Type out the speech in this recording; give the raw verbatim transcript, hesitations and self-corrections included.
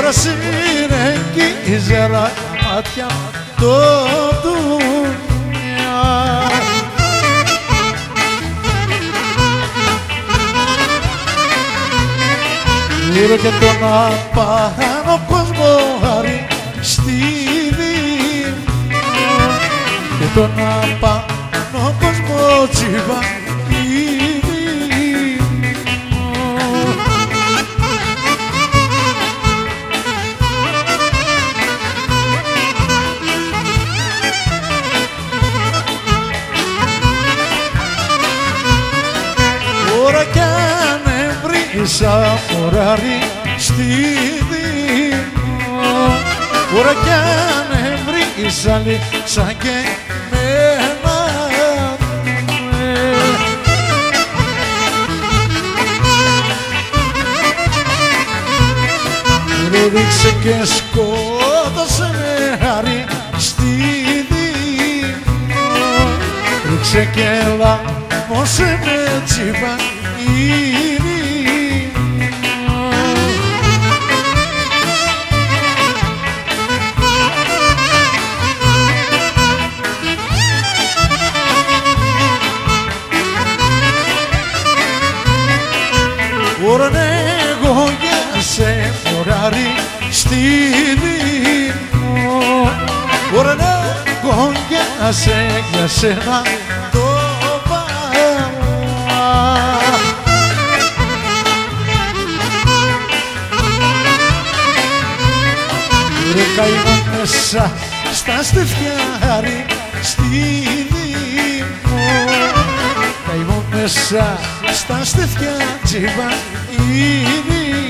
Τώρα συνεγγίζερα μάτια το δουλειά. Γύρω και τον απάνω κόσμο χαρεί στη δύναμη και τον απάνω κόσμο τσιβά η δύναμη. Τώρα κι αν έβρισα φοράρι στη δύναμη, τώρα κι αν έβρισα σαν και εμένα, ρίξε και σκότωσε με χάρη στη δύναμη, ρίξε και λάμωσε με τσίπα η δύναμη. Τώρα εγώ για σε φοράρι στη δύναμη, τώρα εγώ για σε για σένα το πάω. Ρε καημόν μέσα στα στεφιάρι στη δύναμη, καημόν μέσα στα στεφιά τσιβά η δύναμη.